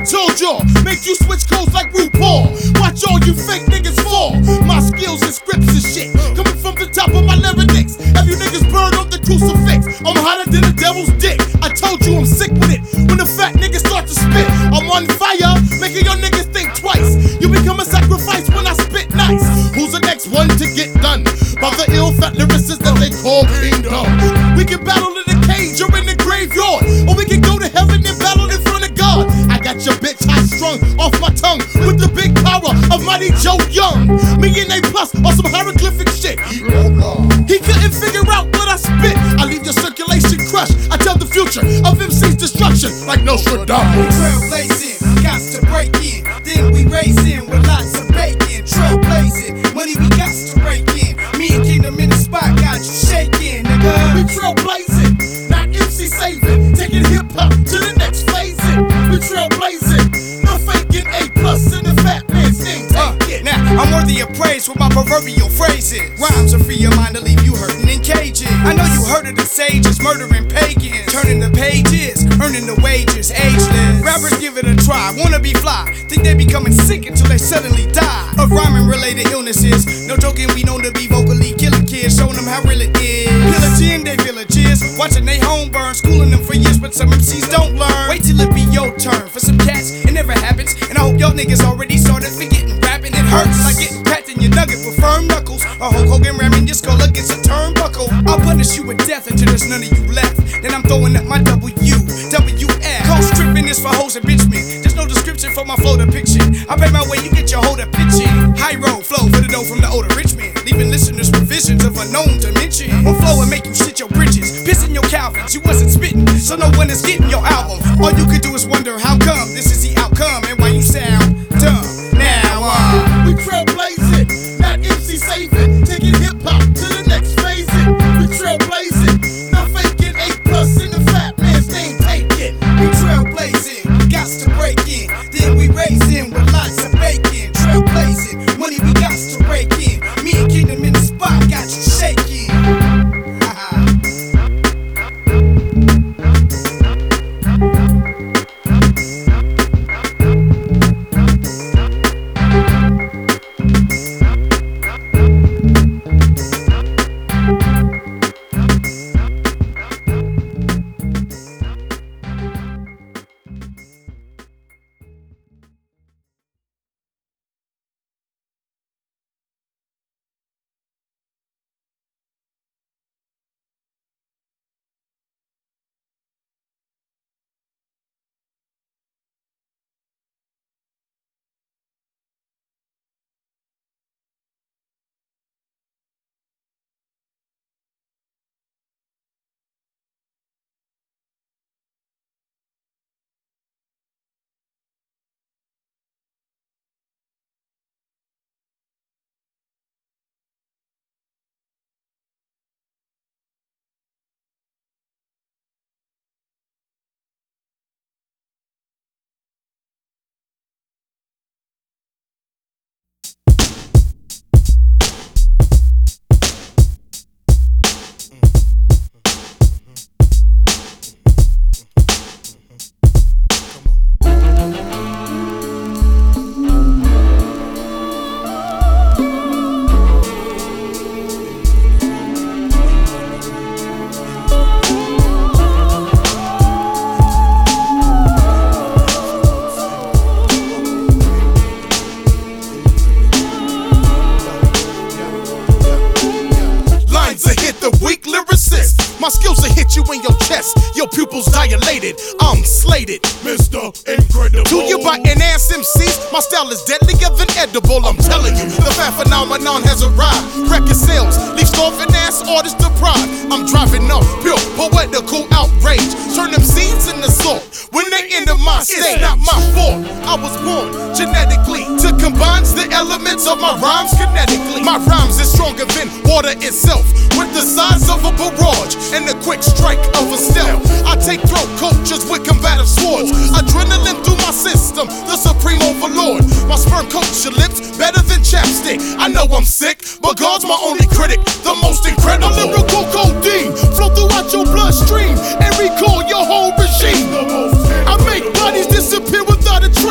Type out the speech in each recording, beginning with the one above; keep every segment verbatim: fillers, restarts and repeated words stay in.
told y'all, make you switch codes like RuPaul. Watch all you fake niggas fall. My skills and scripts and shit coming from the top of my lyrics. Have you niggas burned up the crucifix? I'm hotter than the devil's dick. I told you I'm sick with it. When the fat niggas start to spit, I'm on fire, making your niggas think twice. You become a sacrifice when I spit nice. Who's the next one to get done? By the ill fat lyricists that they call kingdom. We can battle in the cage or in the graveyard, or we can go to heaven and battle in front of God. I got your bitch high strung off my tongue with the big power of Mighty Joe Young. Me and A plus on some hieroglyphic shit. He couldn't figure out what I spit. I leave your circulation crushed. I tell the future of M C's destruction like Nostradamus. Trailblazing, got to break in. Then we race in with lots of bacon. Trailblazing, money we got to break in. Me and Kingdom in the spot got you shaking, nigga. We trailblazing, not M C saving. Taking hip hop to the next phase. We trailblazing, no faking. A plus in the fat man's name. Take it. Now I'm worthy of praise with my proverbial phrases. Rhymes will free your mind to leave you hurting in cages. I know you heard of the sages murdering pagans, turning the pages, earning the wages, ageless. Rappers give it a try, wanna be fly, think they becoming sick until they suddenly die of rhyming related illnesses. No joking, we known to be vocally killing kids, showing them how real it is. Pillaging they villages, watching they home burn, schooling them for years, but some M Cs don't learn. Wait till it be your turn. For some cats, it never happens, and I hope y'all niggas already started forgetting rapping. It hurts like getting cracked in your nugget with firm knuckles, or Hulk Hogan ramming your skull against a turnbuckle. I'll punish you with death until there's none of you left. Then I'm throwing up my W, W F. Coast tripping is for hoes and bitch men. There's no description for my flow depiction. I pay my way, you get your hold up pitching. High road flow for the dough from the older rich man, leaving listeners with visions of unknown dimension. One flow and make you shit your bridges, pissing your Calvins. You wasn't spitting, so no one is getting your album. All you could do is wonder how come this is the outcome and why you sound dumb. Now uh, we trailblazing, not M C saving. Taking hip hop to the next phase. We trailblazing, not faking. A plus in the fat man's name. Take it. we trailblazing, got to break in. Then we raise in with lots of bacon. Trailblazing, money we got to break in. Me and Kingdom in the spot got you shaking. My skills will hit you in your chest, your pupils dilated. I'm slated, Mister Incredible. To you by an ass M Cs, my style is deadlier than edible. I'm telling you, the fat phenomenon has arrived. Record sales leave scoffing ass artists deprived. I'm driving up pure poetical outrage. Turn them seeds into salt when they enter my state. It's not my fault. I was born genetically to combine the elements of my rhymes kinetically. My rhymes is stronger than water itself, with the size of a barrage and the quick strike of a stealth. I take throat cultures with combative swords. Adrenaline through my system, the supreme overlord. My sperm coats your lips better than chapstick. I know I'm sick, but God's my only critic, the most incredible. My lyrical codeine flow throughout your bloodstream and recall your whole regime. I make bodies disappear without a trace.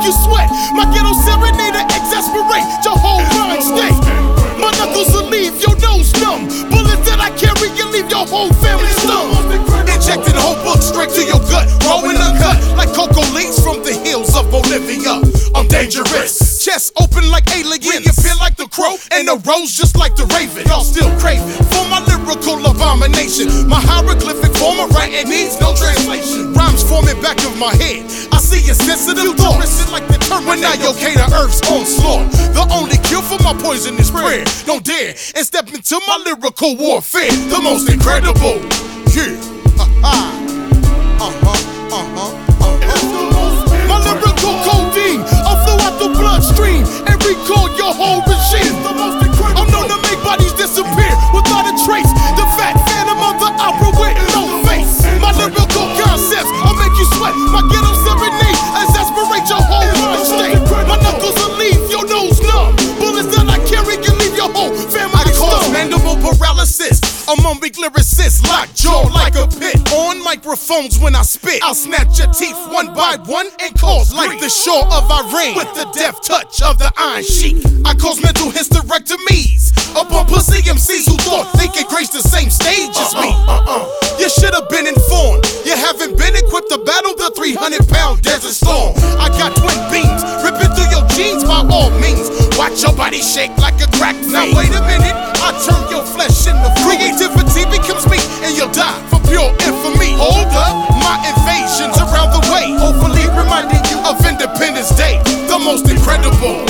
you sweat. My ghetto serenader exasperate your whole mind state. My knuckles will leave your nose numb. Bullets that I carry can leave your whole family stumb. Injecting whole book straight to your gut, rolling uncut like cocoa leaves from the hills of Bolivia. I'm dangerous. Chest open like aliens. We appear like the crow and the rose just like the raven. Y'all still craving for my lyrical abomination. My hieroglyphic form of writing needs no translation. Rhymes forming back of my head. I see your sensitive thoughts like the term when I okay to Earth's onslaught. The only cure for my poison is prayer. Don't dare and step into my lyrical warfare. The most incredible. Yeah. Uh-huh. Uh-huh. Uh-huh. Uh-huh. My lyrical codeine. I'll flow out the bloodstream and recall your whole regime. I'm known to make bodies disappear without a trace. The fat phantom of the opera with no face. My lyrical concepts, I'll make you sweat. My ghetto serenade exasperate your whole mind state. My knuckles will leave your nose numb. Bullets that I carry can leave your whole family I cause mandible paralysis among big lyricists. Lock jaw like a pit. On microphones when I spit, I'll snatch your teeth one by one and cause like the shore of Iran with the deft touch of the Iron Sheik. I cause mental hysterectomies upon pussy M Cs who thought they could grace the same stage as me. Uh-uh. You should have been informed. You haven't been equipped to battle the three hundred pound desert storm. I got twin beams ripping through your jeans by all means. Watch your body shake like a crack fiend. Now wait a minute, I turn your flesh into creativity becomes me and you'll die for pure infamy. Hold up, my invasions around the way, hopefully reminding you of Independence Day. The most incredible.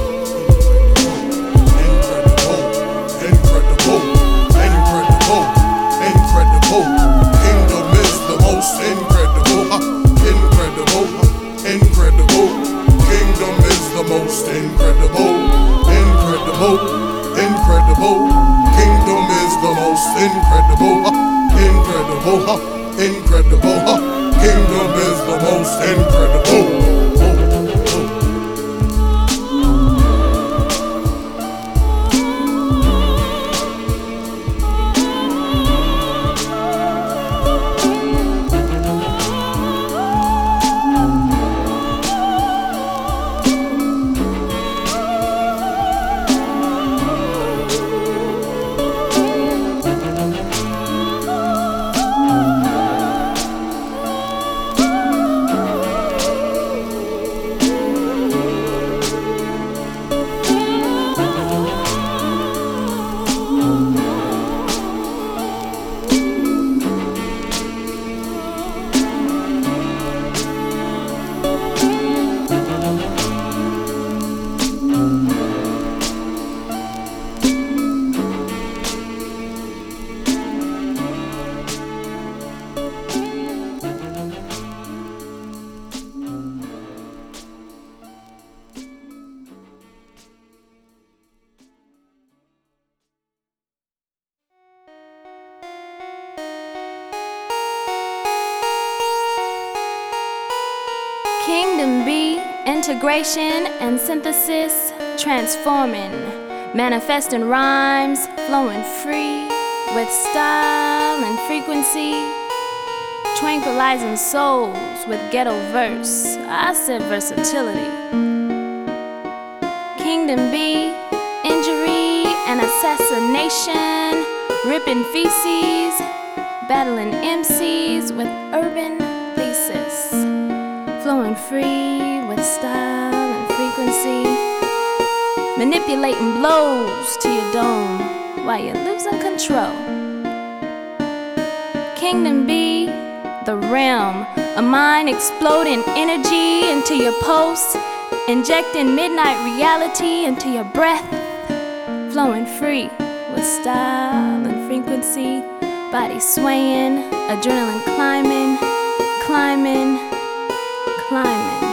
Incredible, incredible, incredible. Kingdom is the most incredible, uh, incredible, uh, incredible. Kingdom is the most incredible, incredible, incredible. Kingdom is the most incredible, uh, incredible, uh, incredible. Uh, Kingdom is the most incredible. Kingdom B, integration and synthesis, transforming, manifesting rhymes, flowing free, with style and frequency, tranquilizing souls with ghetto verse. I said versatility. Kingdom B, injury and assassination, ripping feces, battling M Cs with urban thesis. Flowing free with style and frequency, manipulating blows to your dome while you losing control. Kingdom B, the realm, a mind exploding energy into your pulse, injecting midnight reality into your breath. Flowing free with style and frequency, body swaying, adrenaline climbing, climbing, climbing.